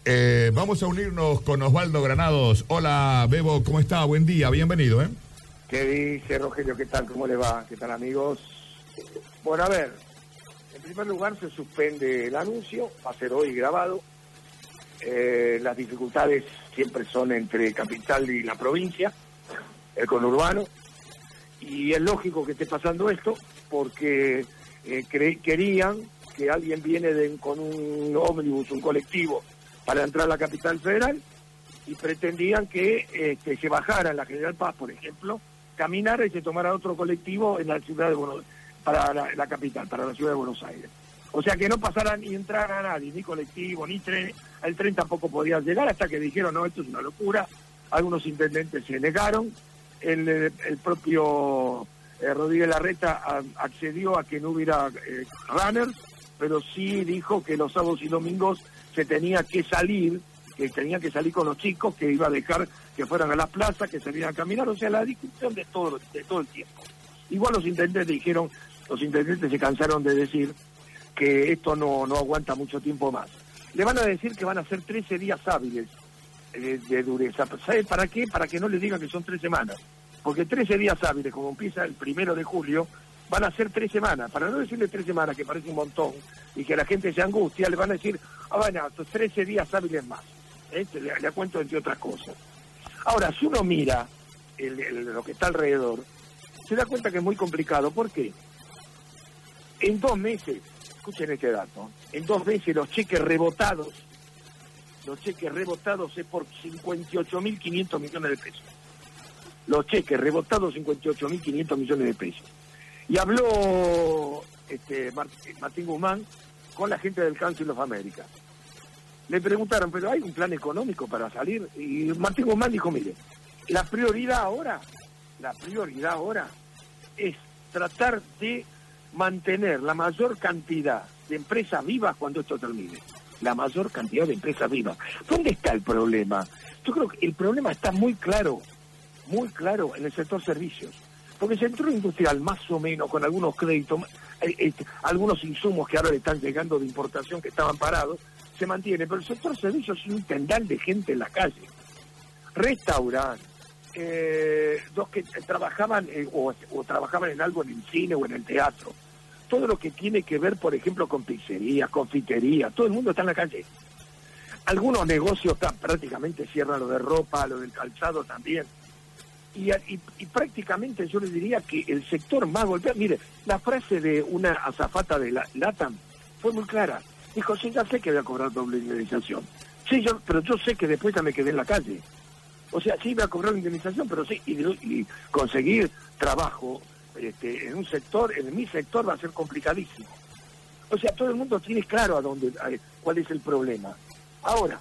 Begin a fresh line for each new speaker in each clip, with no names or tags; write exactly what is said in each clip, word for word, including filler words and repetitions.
Eh, vamos a unirnos con Osvaldo Granados. Hola, Bebo, ¿cómo está? Buen día, bienvenido, ¿eh?
¿Qué dice, Rogelio? ¿Qué tal? ¿Cómo le va? ¿Qué tal, amigos? Bueno, a ver, en primer lugar se suspende el anuncio, va a ser hoy grabado. Eh, las dificultades siempre son entre capital y la provincia, el conurbano, y es lógico que esté pasando esto porque eh, cre- querían que alguien viene de, con un ómnibus, un colectivo, para entrar a la capital federal, y pretendían que este, se bajara en la General Paz, por ejemplo, caminara y se tomara otro colectivo en la ciudad de Buenos para la, la capital, para la ciudad de Buenos Aires. O sea que no pasara ni entrar a nadie, ni colectivo, ni tren. El tren tampoco podía llegar hasta que dijeron, no, esto es una locura. Algunos intendentes se negaron. El, el propio eh, Rodríguez Larreta a, accedió a que no hubiera eh, runners, pero sí dijo que los sábados y domingos se tenía que salir, que tenía que salir con los chicos, que iba a dejar que fueran a las plazas, que salieran a caminar, o sea, la discusión de todo, de todo el tiempo. Igual los intendentes dijeron, los intendentes se cansaron de decir que esto no, no aguanta mucho tiempo más. Le van a decir que van a ser trece días hábiles de, de dureza. ¿Sabe para qué? Para que no les digan que son tres semanas. Porque trece días hábiles, como empieza el primero de julio, van a ser tres semanas. Para no decirle tres semanas, que parece un montón, y que la gente se angustia, le van a decir, ah, bueno, trece días hábiles más. ¿Eh? Le, le cuento entre otras cosas. Ahora, si uno mira el, el, lo que está alrededor, se da cuenta que es muy complicado. ¿Por qué? En dos meses, escuchen este dato, en dos meses los cheques rebotados, los cheques rebotados es por cincuenta y ocho mil quinientos millones de pesos. Los cheques rebotados, cincuenta y ocho mil quinientos millones de pesos. Y habló este, Martín Guzmán con la gente del Council of America. Le preguntaron, ¿pero hay un plan económico para salir? Y Martín Guzmán dijo, mire, la prioridad ahora, la prioridad ahora es tratar de mantener la mayor cantidad de empresas vivas cuando esto termine. La mayor cantidad de empresas vivas. ¿Dónde está el problema? Yo creo que el problema está muy claro, muy claro en el sector servicios. Porque el sector industrial, más o menos, con algunos créditos, eh, eh, algunos insumos que ahora le están llegando de importación que estaban parados, se mantiene. Pero el sector servicios es un tendal de gente en la calle. Restaurantes, eh, los que trabajaban eh, o, o trabajaban en algo en el cine o en el teatro. Todo lo que tiene que ver, por ejemplo, con pizzería, confitería, todo el mundo está en la calle. Algunos negocios están, prácticamente cierran, lo de ropa, lo del calzado también. Y, y, y prácticamente yo le diría que el sector más golpeado... Mire, la frase de una azafata de la LATAM fue muy clara. Dijo, sí, ya sé que voy a cobrar doble indemnización. Sí, yo, pero yo sé que después ya me quedé en la calle. O sea, sí voy a cobrar indemnización, pero sí, y, y conseguir trabajo este, en un sector, en mi sector va a ser complicadísimo. O sea, todo el mundo tiene claro a dónde, a, cuál es el problema. Ahora,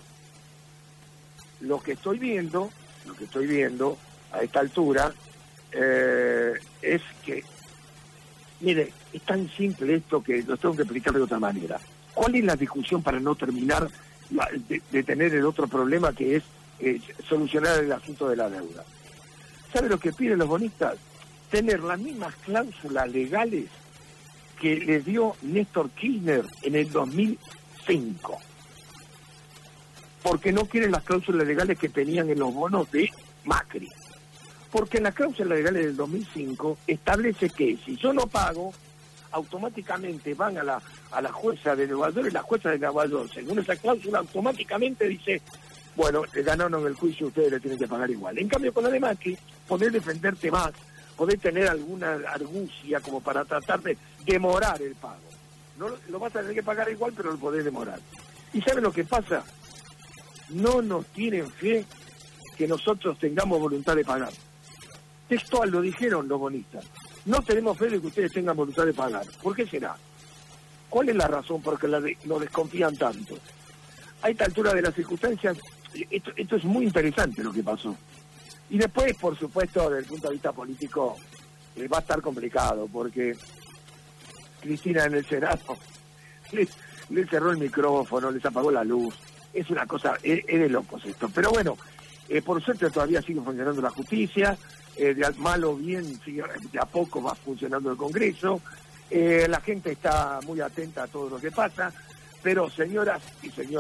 lo que estoy viendo, lo que estoy viendo a esta altura, eh, es que, mire, es tan simple esto que lo tengo que explicar de otra manera. ¿Cuál es la discusión para no terminar la, de, de tener el otro problema que es eh, solucionar el asunto de la deuda? ¿Sabe lo que piden los bonistas? Tener las mismas cláusulas legales que le dio Néstor Kirchner en el dos mil cinco. Porque no quieren las cláusulas legales que tenían en los bonos de Macri. Porque en las cláusulas legales del dos mil cinco establece que si yo no pago, automáticamente van a la a la jueza de Nueva York, y la jueza de Nueva York, según esa cláusula, automáticamente dice, bueno, le ganaron el juicio, ustedes le tienen que pagar igual. En cambio, con la de Macri, podés defenderte más, podés tener alguna argucia como para tratar de demorar el pago. No lo, lo vas a tener que pagar igual, pero lo podés demorar. ¿Y saben lo que pasa? No nos tienen fe que nosotros tengamos voluntad de pagar. Textual lo dijeron los bonistas. No tenemos fe de que ustedes tengan voluntad de pagar. ¿Por qué será? ¿Cuál es la razón por la que lo desconfían tanto? A esta altura de las circunstancias, esto, esto es muy interesante lo que pasó. Y después, por supuesto, desde el punto de vista político, eh, va a estar complicado, porque Cristina en el Senado les, les cerró el micrófono, les apagó la luz. Es una cosa, es, es de locos esto. Pero bueno, eh, por suerte todavía sigue funcionando la justicia, eh, de mal o bien, sigue, de a poco va funcionando el Congreso, eh, la gente está muy atenta a todo lo que pasa, pero señoras y señores,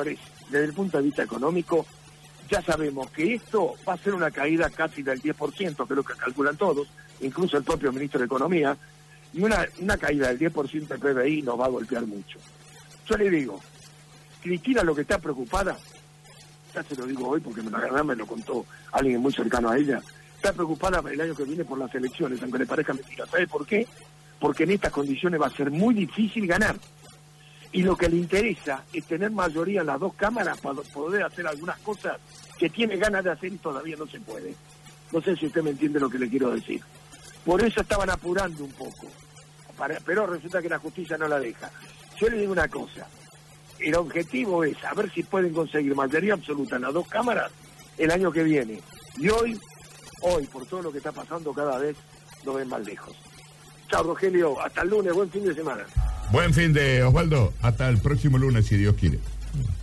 desde el punto de vista económico, ya sabemos que esto va a ser una caída casi del diez por ciento, que es lo que calculan todos, incluso el propio ministro de Economía, y una, una caída del diez por ciento del P B I nos va a golpear mucho. Yo le digo, Cristina lo que está preocupada, ya se lo digo hoy porque me, la verdad me lo contó alguien muy cercano a ella, está preocupada para el año que viene por las elecciones, aunque le parezca mentira. ¿Sabe por qué? Porque en estas condiciones va a ser muy difícil ganar. Y lo que le interesa es tener mayoría en las dos cámaras para poder hacer algunas cosas que tiene ganas de hacer y todavía no se puede. No sé si usted me entiende lo que le quiero decir. Por eso estaban apurando un poco. Para, pero resulta que la justicia no la deja. Yo le digo una cosa. El objetivo es saber si pueden conseguir mayoría absoluta en las dos cámaras el año que viene. Y hoy, hoy, por todo lo que está pasando, cada vez lo ven más lejos. Chao, Rogelio. Hasta el lunes. Buen fin de semana.
Buen fin de Osvaldo. Hasta el próximo lunes, si Dios quiere.